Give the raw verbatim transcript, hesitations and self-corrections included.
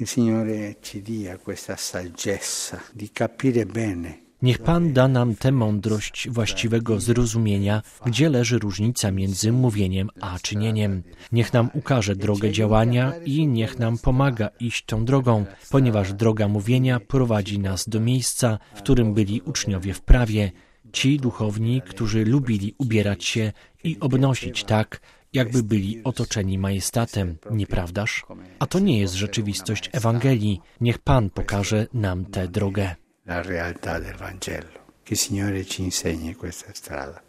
Il Signore ci dia questa saggezza di capire bene. Niech Pan da nam tę mądrość właściwego zrozumienia, gdzie leży różnica między mówieniem a czynieniem. Niech nam ukaże drogę działania i niech nam pomaga iść tą drogą, ponieważ droga mówienia prowadzi nas do miejsca, w którym byli uczniowie w prawie, ci duchowni, którzy lubili ubierać się i obnosić tak, jakby byli otoczeni majestatem, nieprawdaż? A to nie jest rzeczywistość Ewangelii. Niech Pan pokaże nam tę drogę. La realtà del Vangelo. Che il Signore ci insegni questa strada.